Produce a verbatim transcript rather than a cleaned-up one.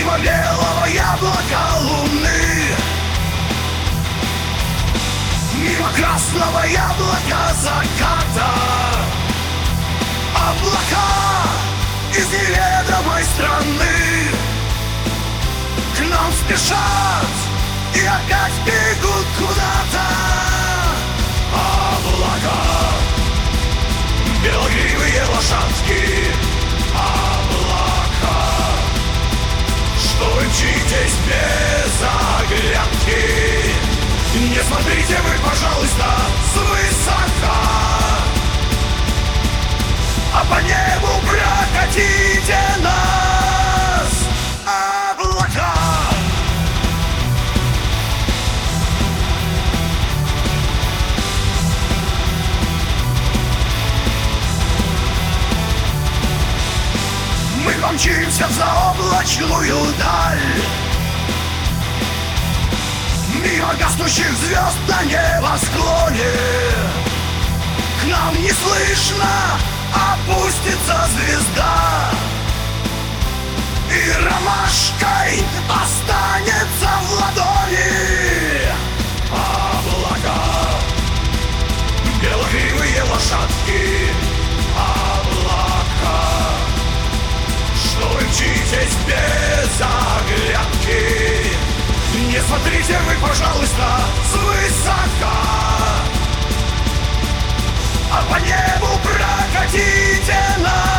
Мимо белого яблока луны, мимо красного яблока заката. Облака из неведомой страны к нам спешат и опять бегут куда-то. Облака, белогривые лошадки. Облака, что вы мчитесь без оглядки. Не смотрите вы, пожалуйста, свысока, а по небу прокатите нас. Облака. Мы помчимся в заоблачную даль, мимо гаснущих звезд на небосклоне. К нам неслышно опустится звезда, и ромашкой останется в ладони. Облака, белогривые лошадки. Облака, что вы мчитесь без оглядки. Не смотрите вы, пожалуйста, свысока, а по небу прокатите нас.